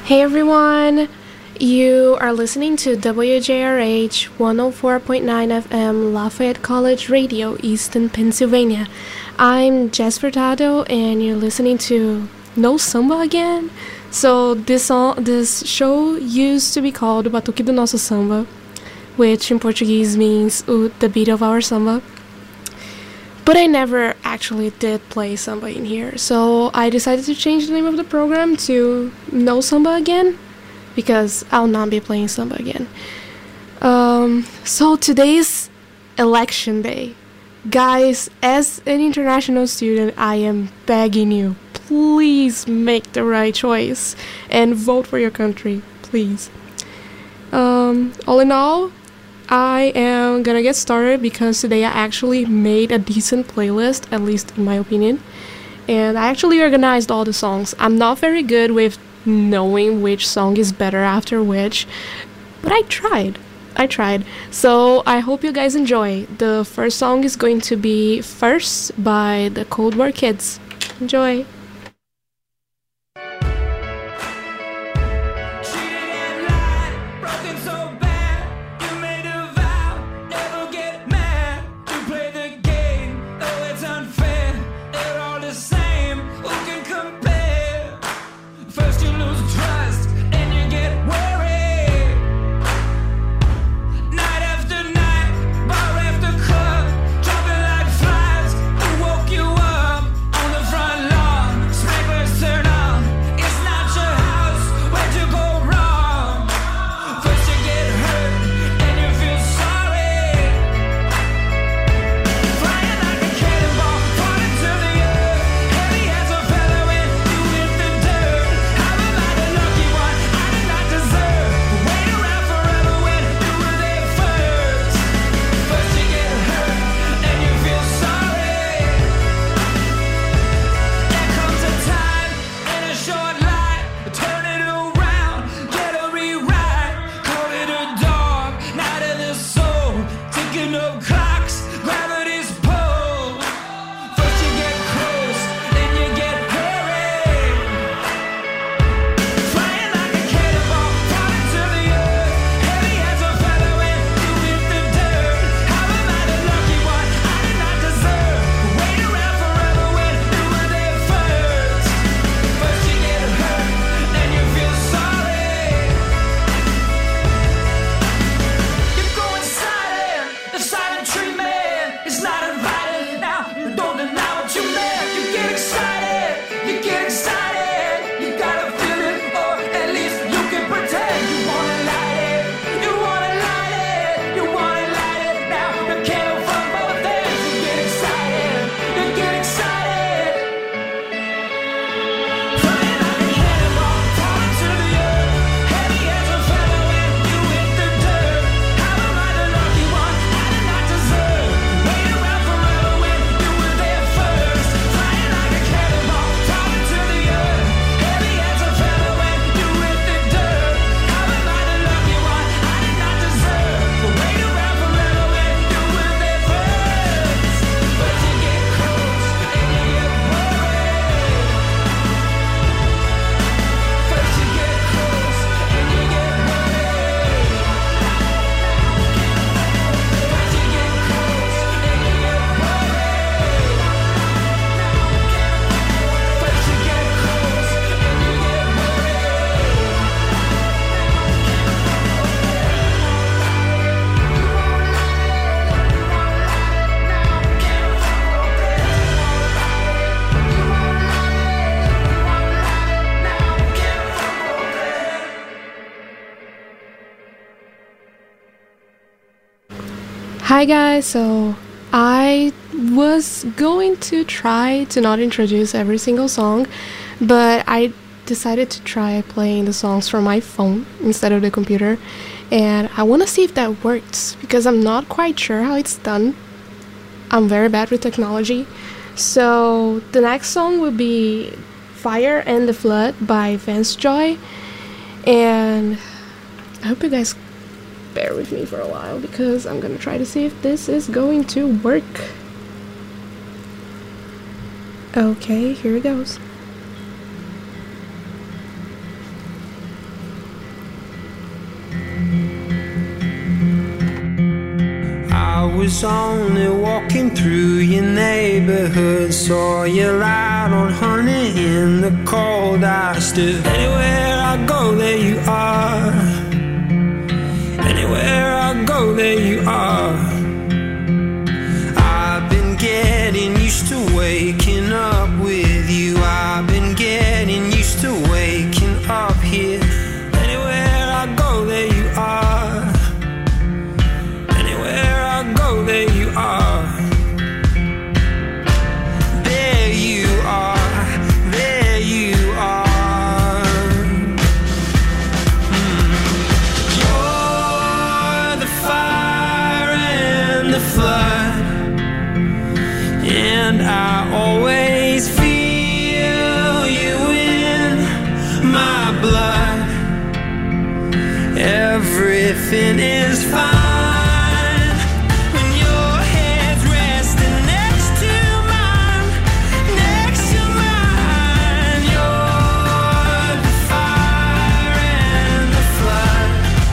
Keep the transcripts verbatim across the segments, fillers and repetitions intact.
Hey everyone! You are listening to W J R H one oh four point nine F M Lafayette College Radio, Easton, Pennsylvania. I'm Jess Furtado and you're listening to No Samba Again? So this song, this show used to be called Batuque do Nosso Samba, which in Portuguese means o, the beat of our samba. But I never actually did play samba in here, so I decided to change the name of the program to No Samba Again, because I'll not be playing samba again. Um, so today's election day. Guys, as an international student, I am begging you, please make the right choice and vote for your country, please. Um, all in all, I am gonna get started because today I actually made a decent playlist, at least in my opinion, and I actually organized all the songs. I'm not very good with knowing which song is better after which, but I tried. I tried. So I hope you guys enjoy. The first song is going to be First by the Cold War Kids. Enjoy! Hi guys, so I was going to try to not introduce every single song, but I decided to try playing the songs from my phone instead of the computer, and I want to see if that works because I'm not quite sure how it's done. I'm very bad with technology. So the next song will be Fire and the Flood by Vance Joy, and I hope you guys bear with me for a while because I'm gonna try to see if this is going to work. Okay, here it goes. was only walking through your neighborhood, saw you light on honey in the cold. I stood. Anywhere I go, there you are. Anywhere I go, there you are. I've been getting used to waking up with you. I've been getting used to waking up here. Anywhere I go, there you are. Anywhere I go, there you are. There you are. There you are. Mm. You're the fire and the flood, and I always feel you in my blood. Everything is fine when your head's resting next to mine, next to mine. You're the fire and the flood.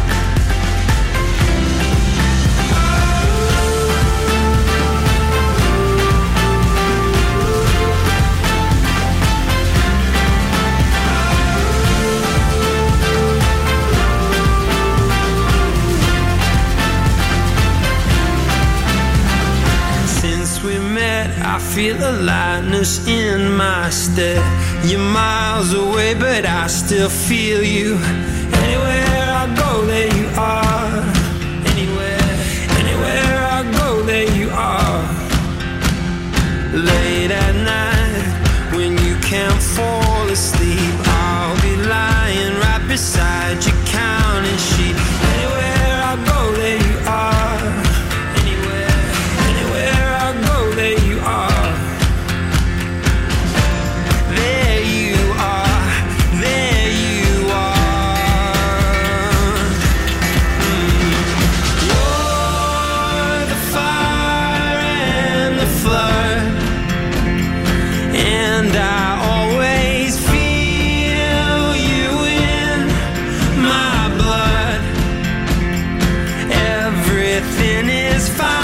We met, I feel a lightness in my step. You're miles away, but I still feel you. Anywhere I go, there you are. Anywhere, anywhere I go, there you are. Late at night, when you can't fall asleep, I'll be lying right beside you, counting sheep. Anywhere I go, there you are. There you are. There you are. There you are. Mm. You're the fire and the flood, and I always feel you in my blood. Everything is fine.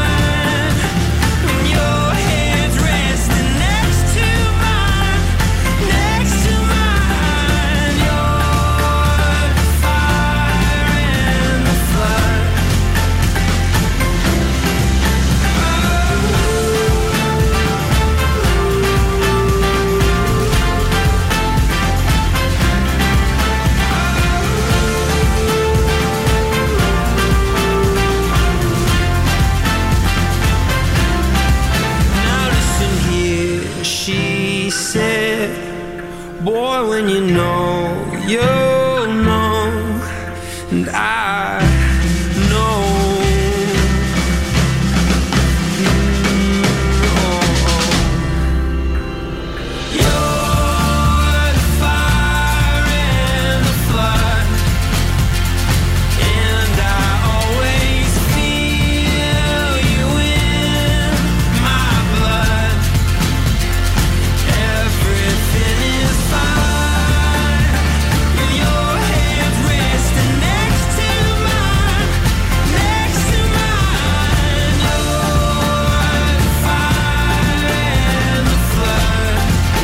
Boy, when you know, you'll know, and I know. Mm, oh, oh. You're the fire and the flood, and I always feel you in my blood. Everything is fine when your head's resting next to mine, next to mine. You're the fire and the flood.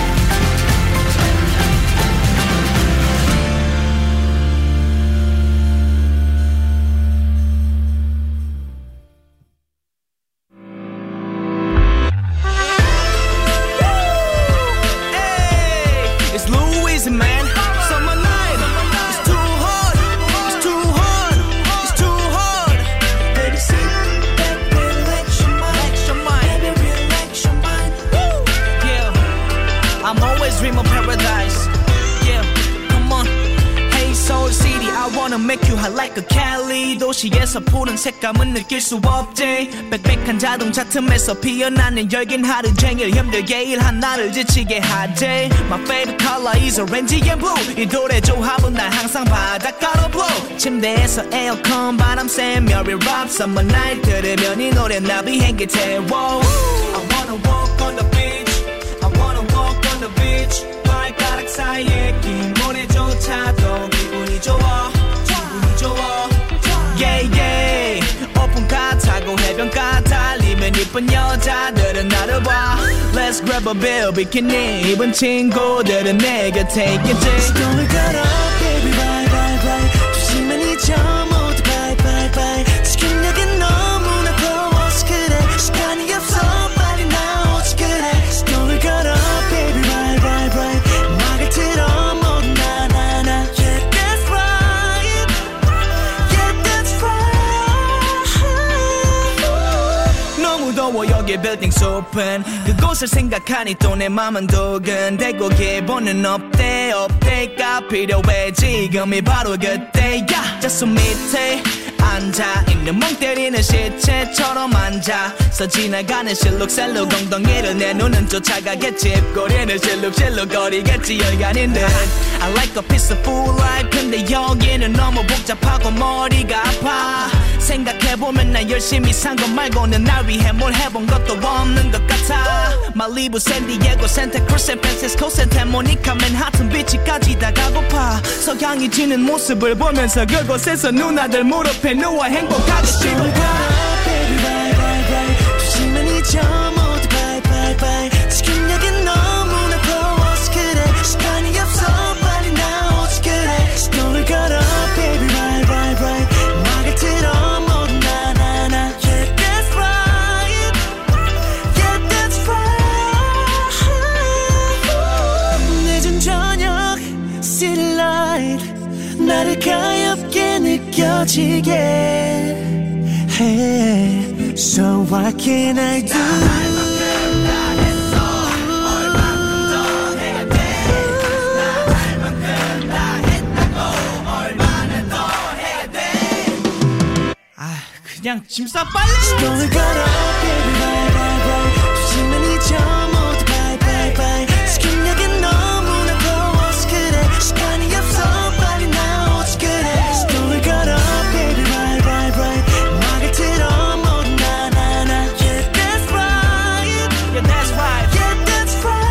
Hey, it's Louis, man. Summer night. It's too hard. It's too hard. It's too hard. Baby, sit back, relax your mind. Relax your mind. Baby, relax your mind. Woo. Yeah, I'm always dream of paradise. Yeah, come on. Hey, Seoul City, I wanna make you hot like a Cali. 도시에서 푸른 색감은 느낄 수 없지. 빽빽한 자동차 틈에서 피어나는 열긴 하루 종일 힘들게 일한 나를 지치게 하지. My favorite color is orange and blue. 이 노래 조합은 날 항상 바닷가로 blow. 침대에서 에어컨 바람 쐬며 we rock summer night. 들으면 이 노래 나 비행기 태워. I wanna walk on the beach. I wanna walk on the beach. 발가락 사이에 낀 모래조차도 기분이 좋아. 기분이 좋아. Yeah, yeah. 오픈카 타고 해변가 예쁜 여자들은 나를 봐 Let's grab a bill 비키니 입은 친구들은 내 곁에 있겠지 돈을 걸어 baby bye bye bye 조심히 잊어 모두 bye bye bye 지금 여긴 너무나 더워서 그래 시간이 없어 빨리 나오지 그래 돈을 걸어 baby bye bye bye 음악을 틀어 모두 나나나 Yeah that's right Yeah that's right 너무 더워 여기 빌딩 숲은 그곳을 생각하니 또 내 맘은 두근대고 기분은 없대 없대가 필요해 지금이 바로 그때야 젖소 밑에 앉아있는 멍 때리는 시체처럼 앉아서 지나가는 실룩셀룩 엉덩이를 내 눈은 쫓아가겠지 입꼬리는 실룩실룩거리겠지 열간인 듯 I like a peaceful life 근데 여기는 너무 복잡하고 머리가 아파 생각해보면 난 열심히 산 것 말고는 날 위해 뭘 해본 것도 없는 것 같아 말리부, 샌디에고, 산타크루스, 샌프란시스코, 산타모니카, 맨하튼 비치까지 다 가고파 석양이 지는 모습을 보면서 그곳에서 누나들 무릎에 누워 행복하겠지 baby bye bye bye 조심히 잊어 모두 bye bye bye 지금 여긴 너무나 더워서 그래 시간이 없어 빨리 나오지 그래 돈을 걸어 baby bye bye bye 음악을 틀어 모두 나나나 Yeah that's right Yeah that's right 늦은 저녁 city light 나를 가엽게 느껴지게 해 So what can I do 아 그냥 짐 싸 빨리 돈을 걸어 baby bye bye bye 조심히 잊어 모두 bye bye bye 지금 여긴 너무나 더워서 그래 시간이 없어 빨리 나오지 그래 돈을 걸어 baby bye bye bye 음악을 틀어 모두 나나나 Yeah that's right Yeah that's right Yeah that's right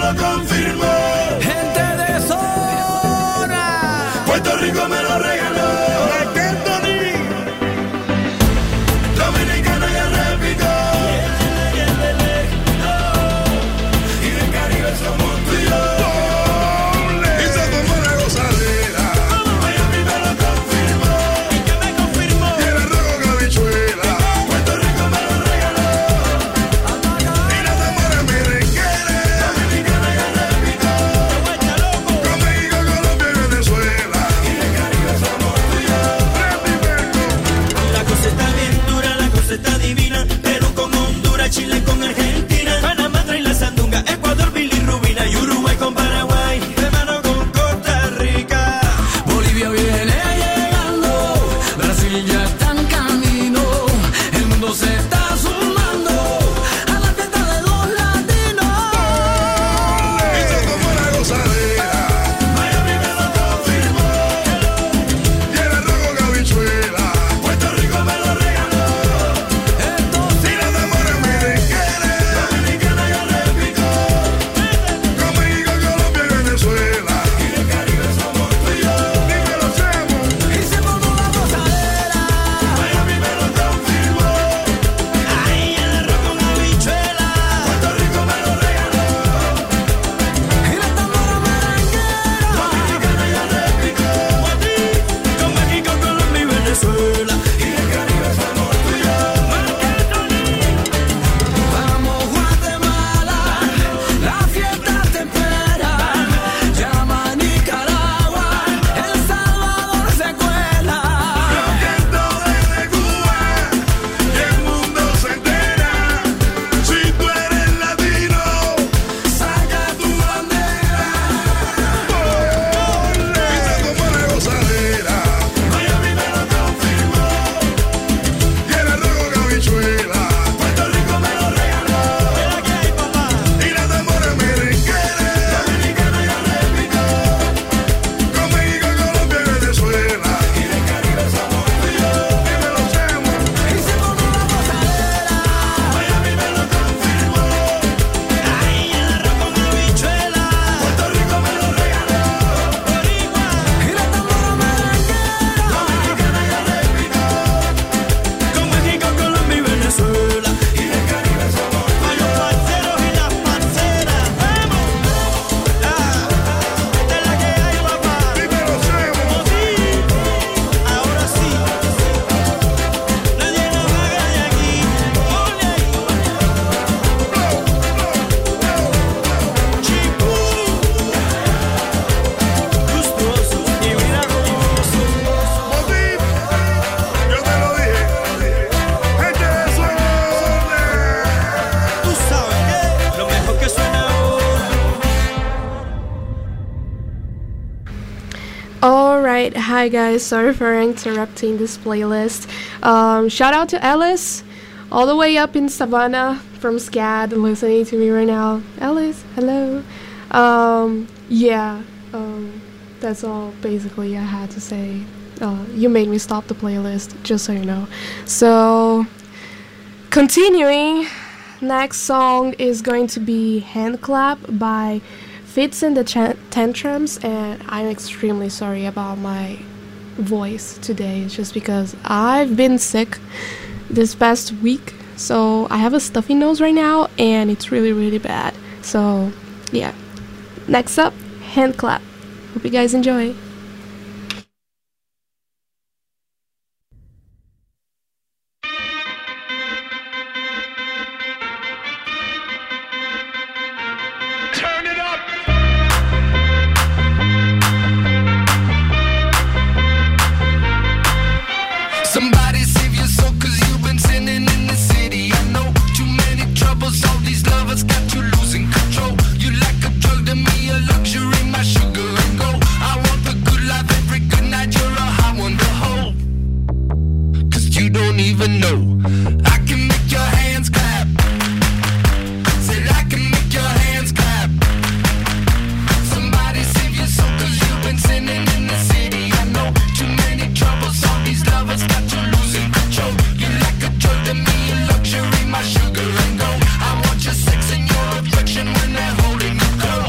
lo confirmó. Gente de zona. Puerto Rico me lo regaló. Dominicana ya repito. Y del Caribe somos tú y yo. Y se tomó la gozadera. Miami me lo confirmó. ¿Y qué me confirmó? Y el arroz con habichuela. Puerto Rico me lo regaló. Y las amores merengueras. Dominicana ya repito. Con México, Colombia y Venezuela. Y del Caribe somos tú y yo. La cosa está bien dura, la cosa está divina. Perú con Honduras, Chile con Argentina, Panamá trae la sandunga, Ecuador, bilirrubina y Uruguay con Paraguay, hermano con Costa Rica. Bolivia viene llegando, Brasil ya está en camino, el mundo se está sumando a la fiesta de los latinos. Y se tomó la gozadera. Miami me lo confirmó. Y el arroz con habichuela. Puerto Rico me lo regaló. Y las amores merengueras. Dominicana ya repito. Con México, Colombia y Venezuela. Y del Caribe somos tú y yo. Dímelo, Chemo. Y se formó la gozadera, Miami me lo confirmó. Ay, el arroz con habichuela. Puerto Rico me lo regaló. y la tambora merenguera. Dominicana ya repito. Con México, Colombia y Venezuela. Y del Caribe somos tú y yo. Vamos Guatemala, la fiesta te espera. Llama a Nicaragua, El Salvador se cuela. Canto desde Cuba y el mundo se entera. Si tú eres latino, Saca tu bandera. y se tomó la gozadera. Miami me lo confirmó. Y el arroz con habichuela. Puerto Rico me lo regaló. Y las amores merengueras. Dominicana ya repito. Con México, Colombia y Venezuela. Y del Caribe somos tú y yo. Dímelo, Chemo. Y se formó la gozadera, Miami me lo confirmó. Ay, el arroz con habichuela. Puerto Rico me lo regaló. y la tambora merenguera. Dominicana ya repito. Con México, Colombia y Venezuela. Y del Caribe somos tú A y los yo. parceros y las parceras. ¡Vamos! Ah, esta es la que hay, papá. Dímelo, Chemo. Sí, ahora sí. Nadie nos haga de aquí. Ole. Chipú. Gustoso y miraculoso. Motín, yo te lo dije. Gente de zona. Tú sabes que lo mejor que suena ahora. Alright, hi guys, sorry for interrupting this playlist. Um, shout out to Ellis, all the way up in Savannah from SCAD, listening to me right now. Ellis, hello. Um, yeah, um, that's all basically I had to say. Uh, you made me stop the playlist, just so you know. So, continuing, next song is going to be Hand Clap by Fits in the Ch- Tantrums, and I'm extremely sorry about my voice today. It's just because I've been sick this past week, so I have a stuffy nose right now, and it's really, really bad. So, yeah. Next up, Hand Clap. Hope you guys enjoy. Turn it up. Somebody save your soul, cause you've been sinning in the city. I know too many troubles, all these lovers got you losing control. You like a drug to me, a luxury, my sugar and gold. I want the good life every good night, you're a hot one to hold. Cause you don't even know, I can make your hands clap. Said I can make your hands clap. Somebody save your soul, cause you've been sinning in the city. I know too many troubles, all these lovers got you losing control. You like a drug to me, a luxury, my sugar and gold. I want your sex and your affection when they're holding you close.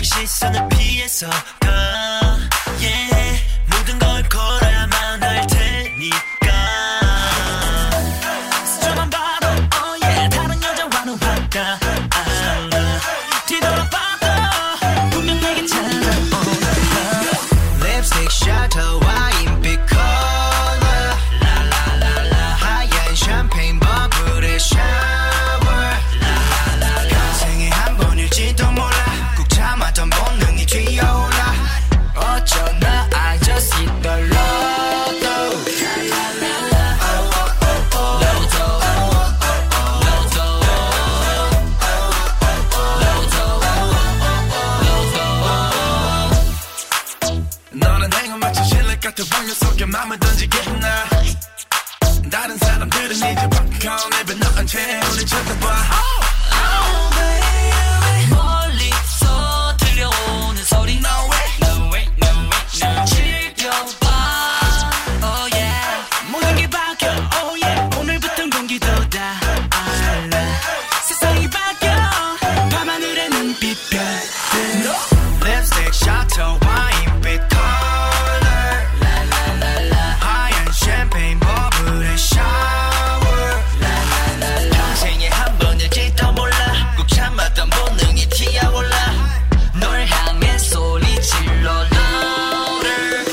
시선을 피해서 가 yeah. 모든 걸 걸어야만 할 테니까 저만 봐도 oh yeah. 다른 여자와는 바꿔 뒤돌아봐도 분명 내게 찾아오나 립스틱 셔터 와인빛 컬러 라라라라 하얀 샴페인 버블의 샤워 라라라라 평생에 한 번일지도 몰라 꾹 참았던 본능이 튀어올라 어쩌나 I just hit the lotto 너는 행운 마치 실내 같은 방류 속에 맘을 던지겠나 다른 사람들은 이제 popcorn 입에 넣은 채 우리 쳐다봐 oh, baby. 멀리서 들려오는 소리 No way, no way, no way, no 즐겨봐 Oh yeah 모든 게 바뀌어 Oh yeah 오늘부턴 공기도 다 알아 세상이 바뀌어 밤하늘의 눈빛별들 립스틱 셔터 와인빛 컬러 라라라라 하얀 샴페인 버블의 샤워 라라라라 평생에 한 번일지도 몰라 꾹 참았던 본능이 튀어올라 널 향해 소리 질러 louder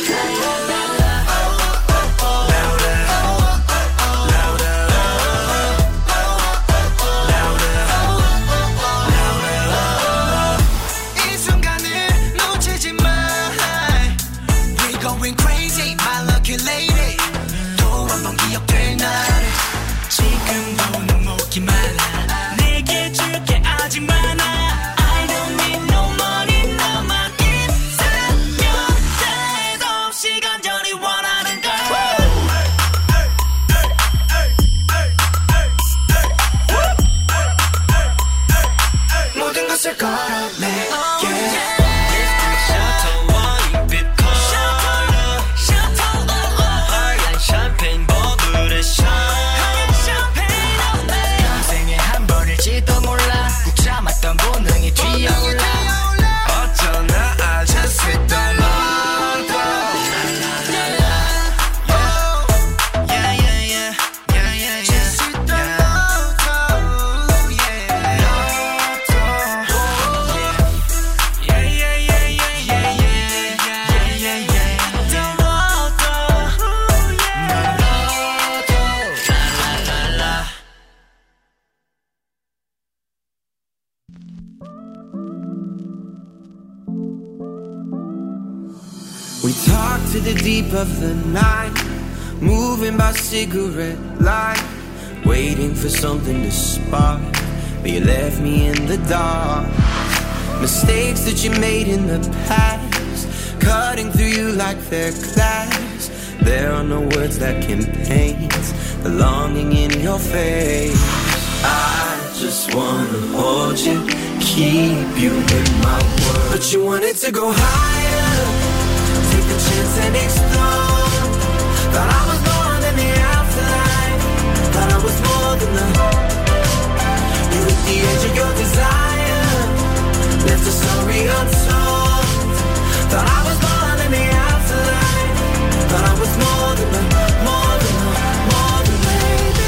이 순간을 놓치지 마 We're going crazy my lucky lady 또 한 번 기억될 나를 지금도 눈목이 말라 내게 줄게 아직 많아 I don't need no money 나만 있으면 돼도 시간 전이 원하는 걸 모든 것을 걸어내 yeah. 셔터 와인빛 컬러 하얀 샴페인 버블의 샤워 평생에 한 번일지도 몰라 꾹 참았던 본능이 튀어올라 어쩌나 I just hit the lotto Yeah, yeah, yeah, yeah, yeah, yeah. Just hit the lotto, yeah. Lotto, yeah, yeah, yeah, yeah, yeah, yeah, yeah, yeah, yeah. The lotto, yeah. Lotto, la la la la. We talk to the deep of the night, moving by cigarette light, waiting for something to spark, but you left me in the dark. Mistakes that you made in the past, cutting through you like they're glass. There are no words that can paint the longing in your face. I just wanna hold you, keep you in my world, but you wanted to go higher. Take a chance and explore. Thought I was born in the afterlife. Thought I was more than the you hit the edge of your desire. Left a story untold. Thought I was born in the afterlife. Thought I was more than the, more than the, more than baby.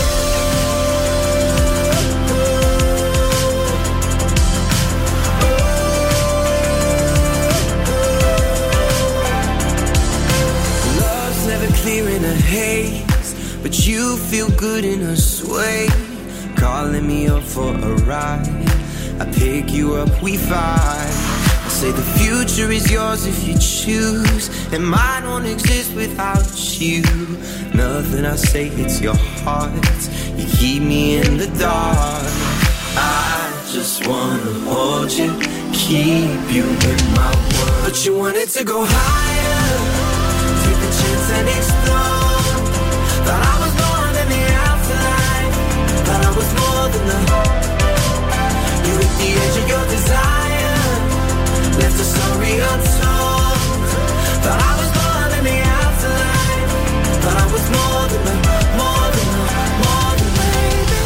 Love's never clear in a haze, but you feel good in a sway. Calling me up for a ride, I pick you up, we fight. I say the future is yours if you choose, and mine won't exist without you. Nothing I say hits your heart, you keep me in the dark. I just wanna hold you, keep you in my world, but you wanted to go higher. Take a chance and explore. Thought I was born in the afterlife. Thought I was more than the you hit the edge of your desire. Left a story untold. Thought I was born in the afterlife. Thought I was more than the, more than the, more than baby.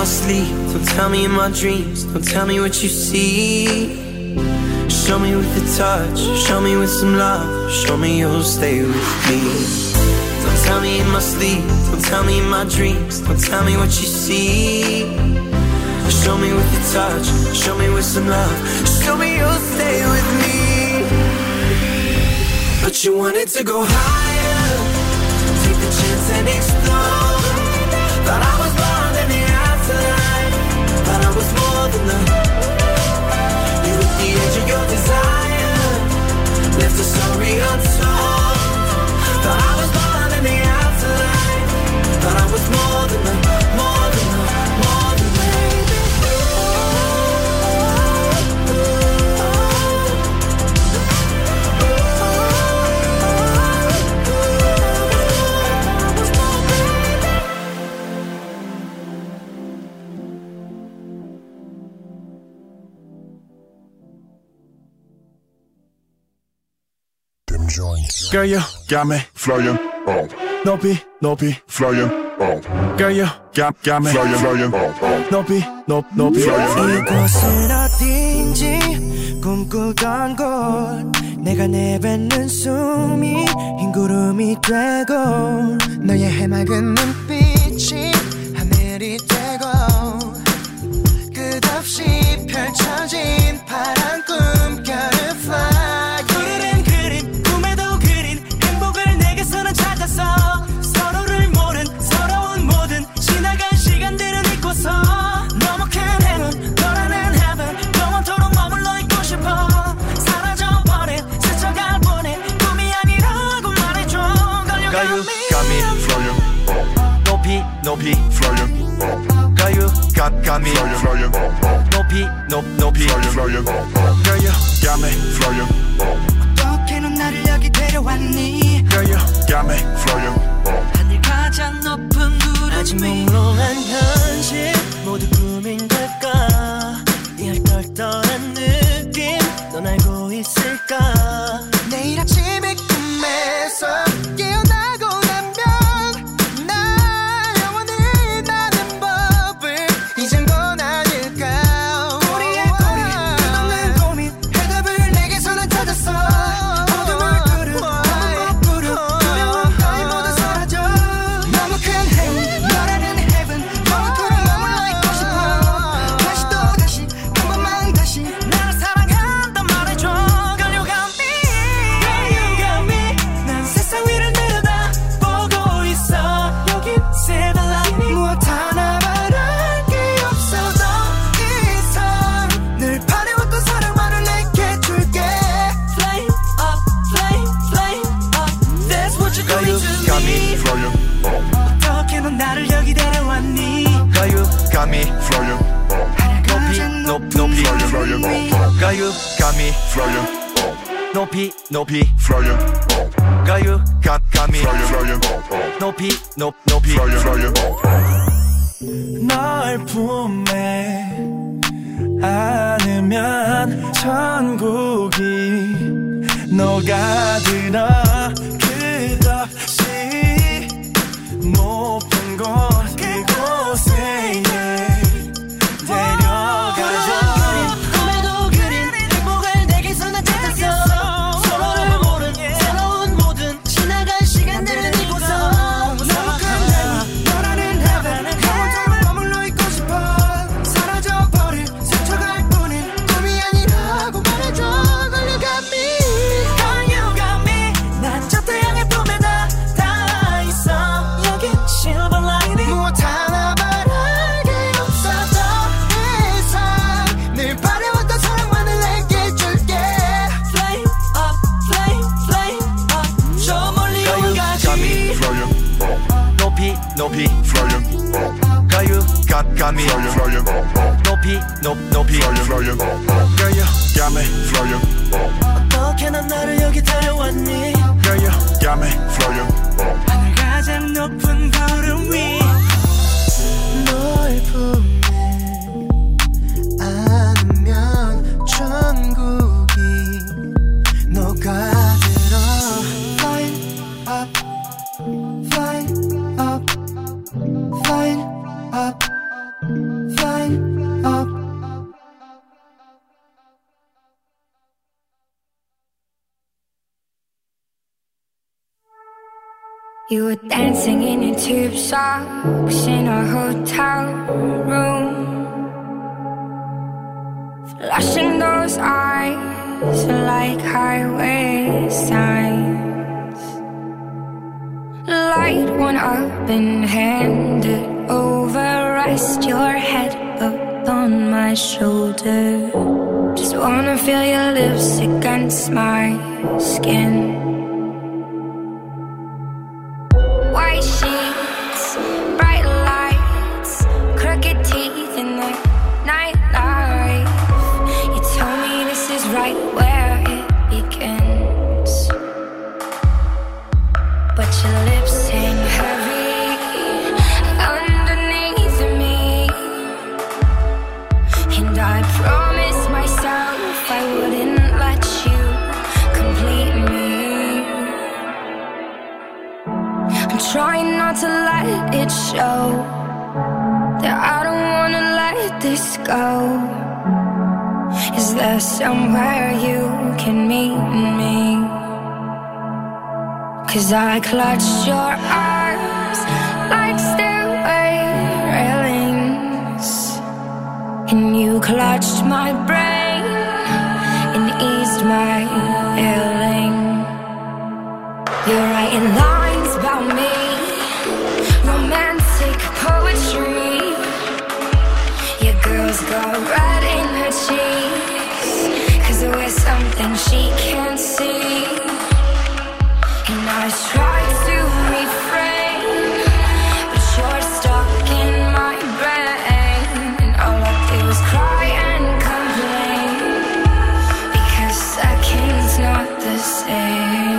my sleep, don't tell me in my dreams, don't tell me what you see. Show me with a touch, show me with some love, show me you'll stay with me. Don't tell me in my sleep, don't tell me in my dreams, don't tell me what you see. Show me with a touch, show me with some love, show me you'll stay with me. But you wanted to go higher, take the chance and explore. Thought I was born in the afterlife, thought I was more than the. You at the edge of your desire, left a story untold. Thought I was born in the afterlife, thought I was more than the, more than the, more than the. Girl, you got me flying up. 높이 높이 flying up. Girl, you got got me flying flying up. 높이 높 높이 flying up. 이곳은 어딘지 꿈꾸던 곳 내가 내뱉는 숨이 흰 구름이 되고 너의 해맑은 눈빛이 하늘이 되고 끝없이 펼쳐진 파란 꿈결을 fly. 그리는 그림 꿈에도 그린 행복을 내게서는 찾았어. 서로를 모른 서러운 모든 지나간 시간들은 잊고서 너무 큰 행운 너라는 heaven 영원토록 머물러 있고 싶어. 사라져버린 스쳐갈 뻔해 꿈이 아니라고 말해줘. 걸려가미 flying up. 높이 높이 flying up. 가요 감감이 flying up. 높이 높 높이 flying up. Girl, you got me flying up. 어떻게 넌 나를 여기 데려왔니. Girl, you got me flying up. 하늘 가장 높은 구름 아직 몽롱한 현실 모두 꿈인 걸까. 이 털털한 느낌 넌 알고 있을까. 내일 아침에 꿈에서 깨어나고 나면 날 영원히 나는 법을 이젠 건 아닐까. 꼬리에 꼬리 끝없는 고민 해답을 내게서는 찾았어. 어둠을 뚫은 어둠을 부른 두려움 따위 모두 사라져. 너무 큰 행운 너라는 heaven 영원토록 머물러 있고 싶어. 다시 또 다시 한 번만 다시 나를 사랑한단 말해줘. 걸려가미 걸려가미 난 세상 위를 내려다보고 있어. 여긴 silver lining 무엇 하나 바랄 게 없어도 이상 늘 바래왔던 사랑만을 내게 줄게. Flame up flame flame up that's what you're doing to 가요 me. flying up. 어떻게 넌 나를 여기 데려왔니. 가요 감이 flying up. 가장 높, 높은 높이 구름 flying 위 up. 가요 감이 flying up. 높이 높이 flying up. 가요 감 감이 flying flying up. 높이 높 높이 flying flying up. 널 품에 안으면 천국이 녹아들어 끝없이 높은 곳 그곳에 데려가줘. 꿈에도 그린 행복을 내게서는 찾았어. 서로를 모른 새로운 모든 지나간 시간들은 잊고서 너무 큰 행운 너라는 heaven 영원토록 머물러 있고 싶어. 사라져버릴 스쳐갈 뿐인 꿈이 아니라고 말해줘. 걸려가미 걸려가미 난 저 태양의 품에 나 닿아 있어. 여긴 silver lining 무엇 하나 바랄 게 없어도 이상 늘 바래왔던 사랑만을 내게 줄게. Flame up flame flame up 저 멀리 가요 오가지. 감이 flying up. 높이 높이 flying up. 가요 감 감이 flying flying up. 높이 높 높이 flying flying up. Girl, you got me flying up. 어떻게 넌 나를 여기 데려왔니. Girl, you got me flying up. 하늘 가장 높은 구름 위 널 품에 안으면 천국이 녹아들어. Flying up flying up flying up You were dancing in your tube socks in a hotel room, flashing those eyes like highway signs. Light one up and hand it over. Rest your head up on my shoulder. Just wanna feel your lips against my skin. White sheets, bright lights, crooked teeth in the nightlife. You told me this is right where it begins, but your lips hang heavy underneath me, and I promised myself I wouldn't let you complete me. I'm trying not to let it show that I don't wanna let this go. Is there somewhere you can meet me? 'Cause I clutched your arms like stairway railings, and you clutched my brain and eased my ailing. You're writing lines about me, romantic poetry. Your girl's got red in her cheeks, 'cause we're something she can't see. And I tried to refrain, but you're stuck in my brain, and all I do is cry and complain, because seconds not the same.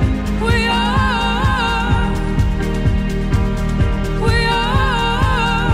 We are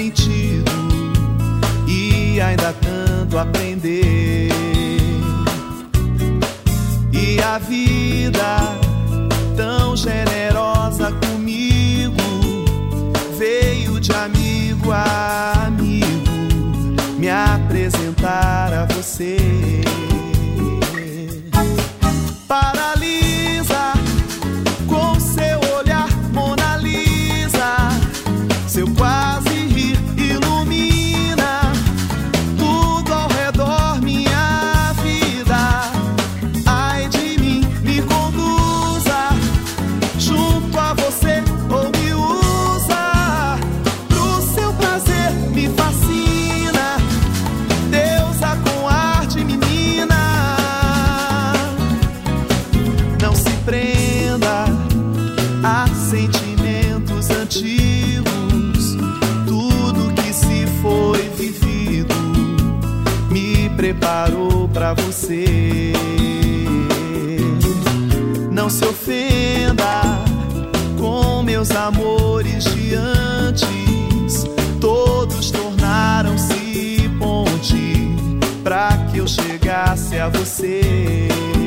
sentido e ainda tanto aprender. E a vida tão generosa comigo veio de amigo a amigo me apresentar a você. Paralisa com seu olhar, Mona Lisa, seu quase rir ilumina tudo ao redor, minha vida. Ai de mim, me conduza junto a você ou me usa pro seu prazer, me fascina. Deusa com arte, menina, não se prenda a sentimentos antigos. Tudo que se foi vivido me preparou pra você. Não se ofenda com meus amores de antes, todos tornaram-se ponte pra que eu chegasse a você.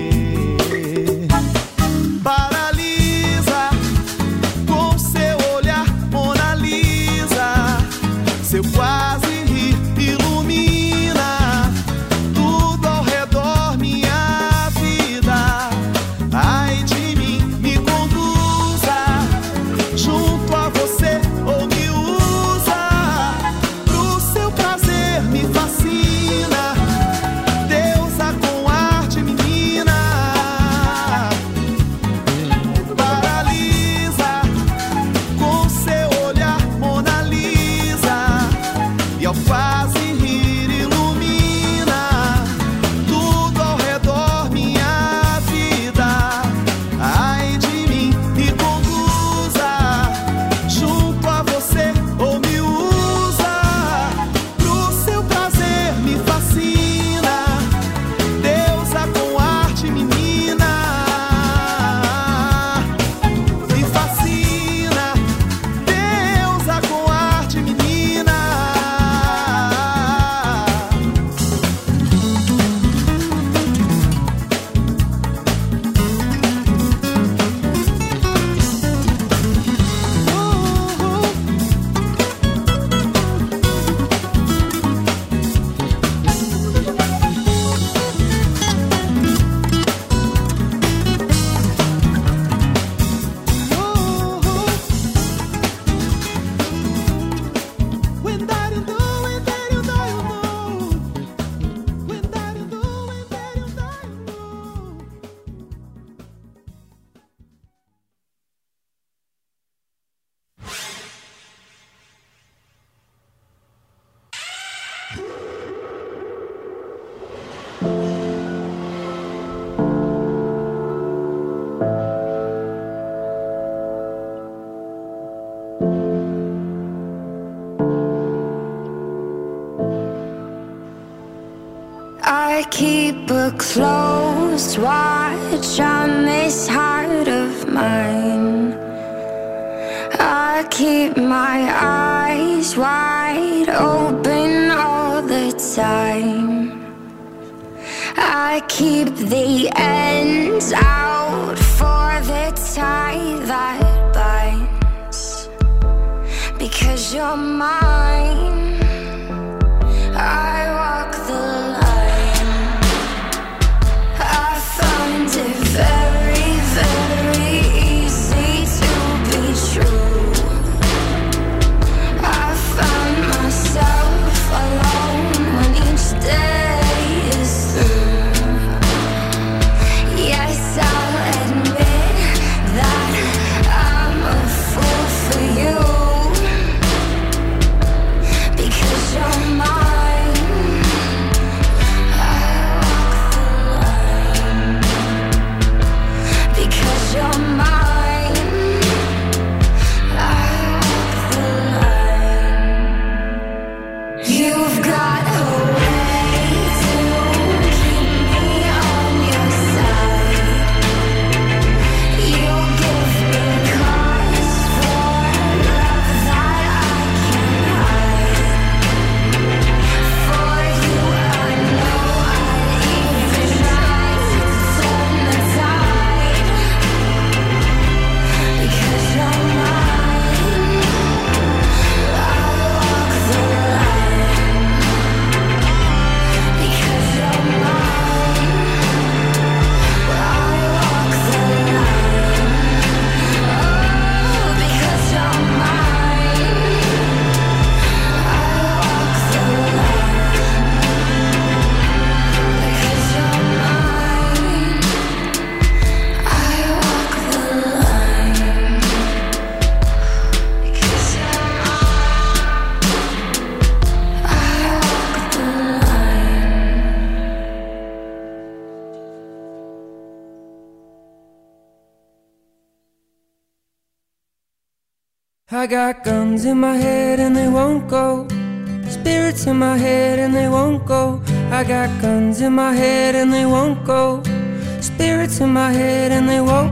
Paralisa com seu olhar, Mona Lisa, seu quase rir ilumina tudo ao redor, minha vida. Ai de mim, me conduza junto a você ou me usa pro seu prazer, me fascina. Deusa com arte, menina, paralisa com seu olhar, Mona Lisa, e ao quase rir ilumina tudo ao redor, minha vida. Ai de mim, me conduza junto a você ou me usa pro seu prazer, me fascina. Deusa com arte, menina, me fascina. Deusa com arte, menina. When that you know, when that you know, you know. When that you know, when that you know, you know. I keep a close watch on this heart of mine. I keep my eyes wide open all the time. I keep the ends out for the tie that binds. Because you're mine, I walk the line. I find it very, very easy to be true. I find myself alone when each day is through. Yes, I'll admit that I'm a fool for you. I got guns in my head and they won't go. Spirits in my head and they won't go. I got guns in my head and they won't go. Spirits in my head and they won't.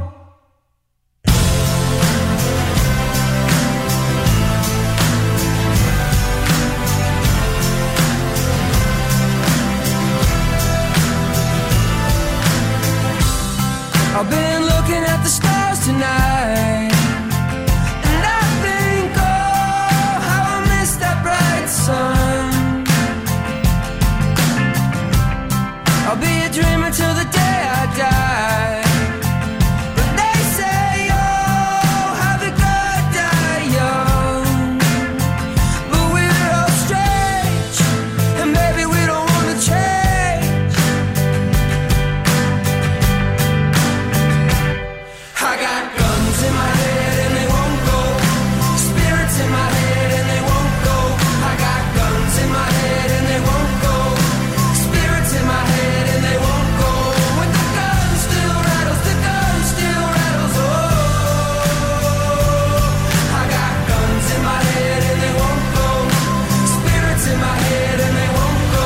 I've been looking at the stars tonight, and I think, oh, how I miss that bright sun. I'll be a dreamer till the day I die. But they say, oh, have a good die young. But we're all strange, and baby, we don't wanna change. I got guns in my head and they won't go. Spirits in my head and they won't go. I got guns in my head and they won't go. Spirits in my head and they won't go. When the gun still rattles, the gun still rattles. Oh, I got guns in my head and they won't go. Spirits in my head and they won't go.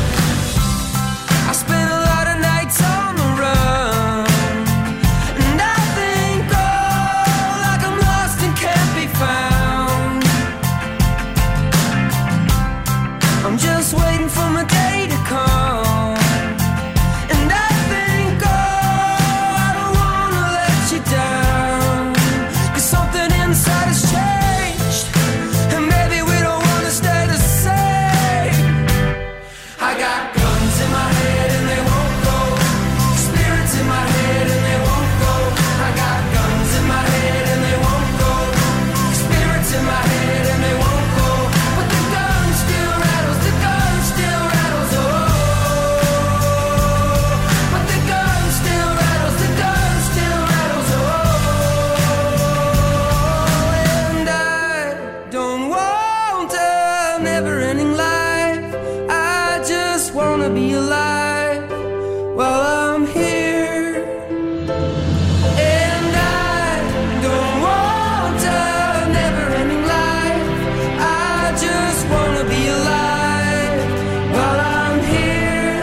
I spent a lot of nights on the run, and I think, oh, like I'm lost and can't be found. I'm just waiting for my day to come, and I think, oh, I don't wanna let you down, 'cause something inside has changed, and maybe we don't wanna stay the same. I got guns in my head and they won't go. Spirits in my head and they won't go. I got guns in my head and they won't go. Spirits in my head and they won't go. But the gun still rattles, the gun still rattles. Oh, but the gun still rattles, the gun still rattles. Oh, and I don't want a never-ending life. I just wanna be alive while I'm here. And I don't want a never-ending life. I just wanna be alive while I'm here.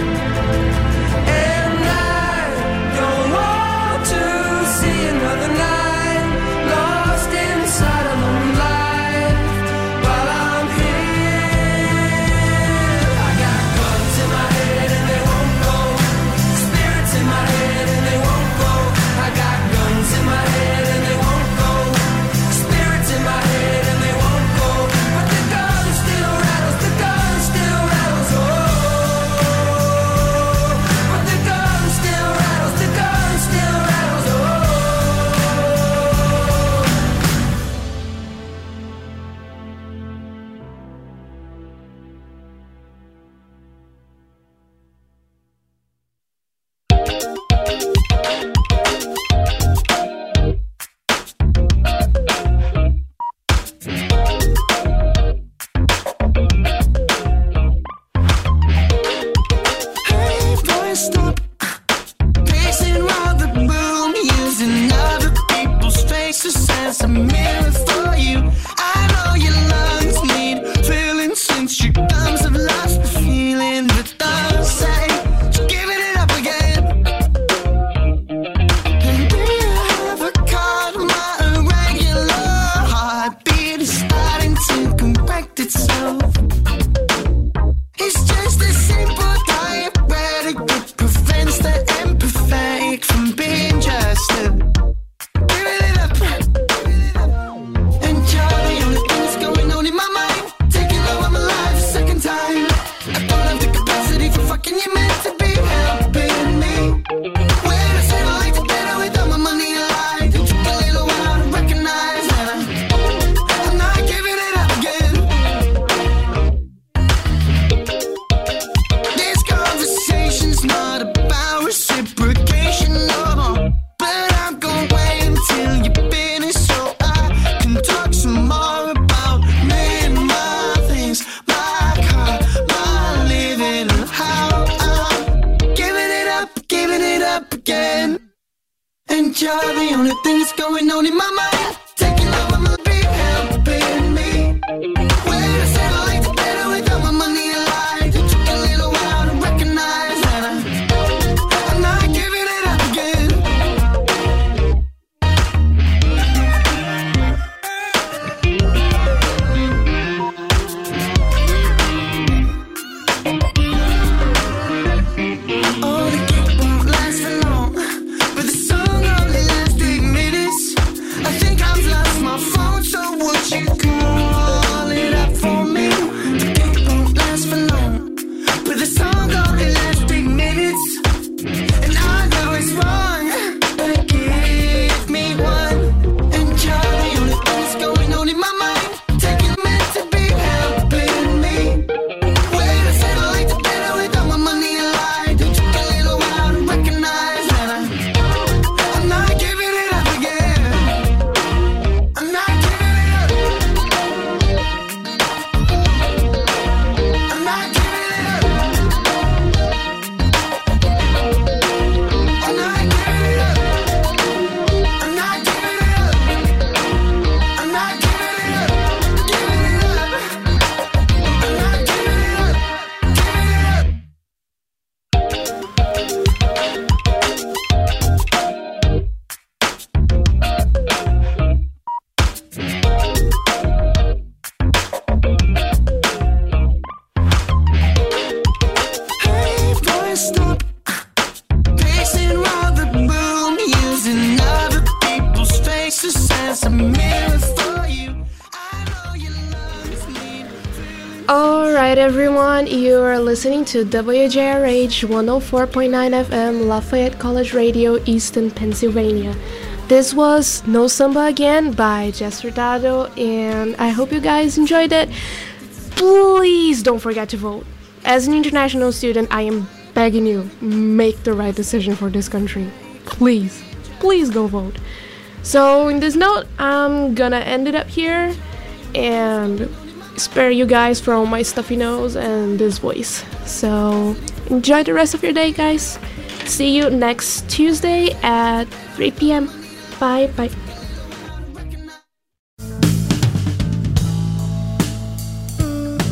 And I don't want to see another night lost inside a lonely life while I'm here. I got guns in my head and they won't go. Spirits in my head and they won't go. I got guns in my head and they won't go. Spirits in my head and they won't go. But the gun still rattles, the gun still rattles. Oh, but the gun still rattles, the gun still rattles. Oh. Hey, boy, stop pacing around the room, using other people's faces as a mirror for you. I know your lungs need filling since your gums have lost the feeling that does say, so giving it up again. And do you have a card? My irregular heartbeat is starting to correct itself. It's just a simple diabetic that prevents the imperfect from being just a giving it up. And you're the only thing that's going on in my mind, taking over my life a second time. I don't have the capacity for fucking you meant to be helping me. When I said I like to better without my money alive, it took a little while to recognize that I'm, I'm not giving it up again. This conversation's not about reciprocation no more, but I'm gonna wait until you finish so I can talk some more about me and my things, my car, my living, and how I'm giving it up, giving it up again. And you're the only thing that's going on in my mind, taking over my beat. Alright, everyone, you are listening to W J R H one oh four point nine F M, Lafayette College Radio, Easton, Pennsylvania. This was No Samba Again by Jess Furtado, and I hope you guys enjoyed it. Please don't forget to vote. As an international student, I am begging you, make the right decision for this country. Please, please go vote. So, in this note, I'm gonna end it up here and spare you guys from my stuffy nose and this voice. So, enjoy the rest of your day, guys. See you next Tuesday at three p.m. Bye bye.